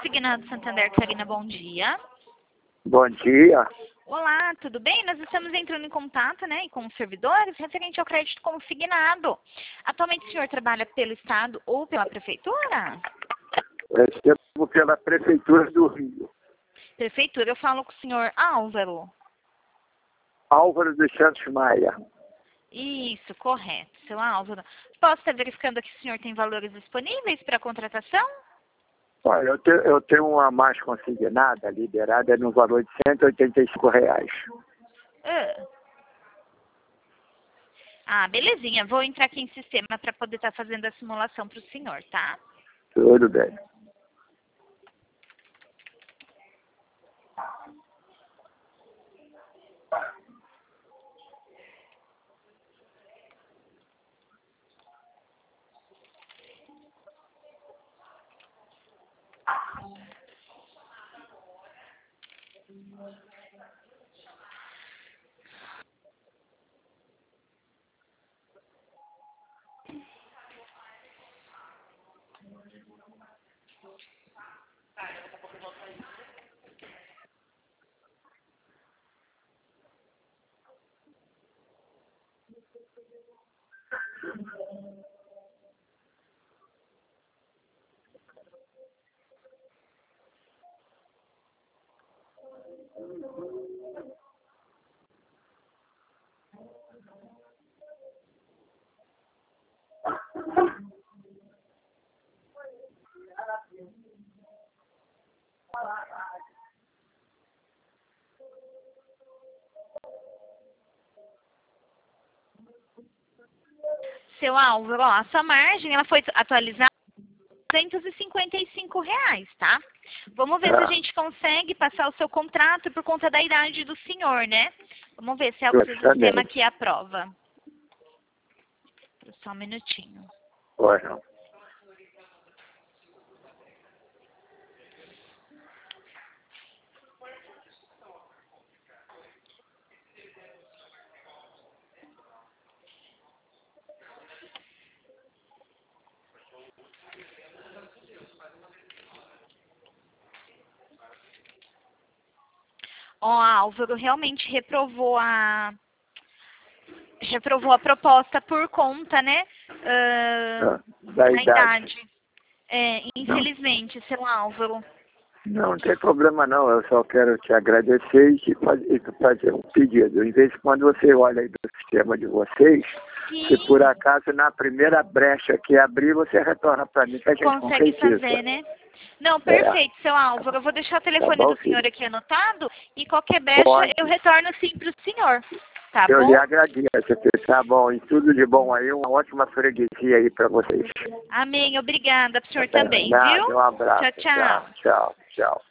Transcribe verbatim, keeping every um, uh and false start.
Consignado Santander, Karina, bom dia. Bom dia. Olá, tudo bem? Nós estamos entrando em contato, né, com os servidores referente ao crédito consignado. Atualmente o senhor trabalha pelo Estado ou pela Prefeitura? Recebo pela Prefeitura do Rio. Prefeitura, eu falo com o senhor Álvaro. Álvaro dos Santos Maia. Isso, correto, seu Álvaro. Posso estar verificando aqui se o senhor tem valores disponíveis para contratação? Olha, eu, te, eu tenho uma mais consignada, liberada, no valor de cento e oitenta e cinco reais. Ah. ah, belezinha. Vou entrar aqui em sistema para poder estar fazendo a simulação para o senhor, tá? Tudo bem. Seu Álvaro, ó, a sua margem ela foi atualizada duzentos e cinquenta e cinco reais, tá? Vamos ver Tá. se a gente consegue passar o seu contrato por conta da idade do senhor, né? Vamos ver se é o que o Gostaria. sistema aqui aprova. Só um minutinho. Pois não. Ó, Álvaro realmente reprovou a reprovou a proposta por conta, né, ah, Da da idade. idade. É, infelizmente, seu Álvaro. Não, não tem problema não. Eu só quero te agradecer e te fazer, e fazer um pedido. Em vez de quando você olha aí do sistema de vocês, Sim. se por acaso na primeira brecha que abrir, você retorna para mim que a gente Consegue concretiza. fazer, né? Não, perfeito, seu Álvaro. Eu vou deixar o telefone Tá bom, do senhor filho? aqui anotado e qualquer brecha Pode. eu retorno sim para o senhor. Tá Eu bom? lhe agradeço. Tá bom. E tudo de bom aí. Uma ótima freguesia aí para vocês. Amém. Obrigada pro senhor Tá bem. também, Nada, viu? um abraço. Tchau, tchau. Tchau, tchau, tchau.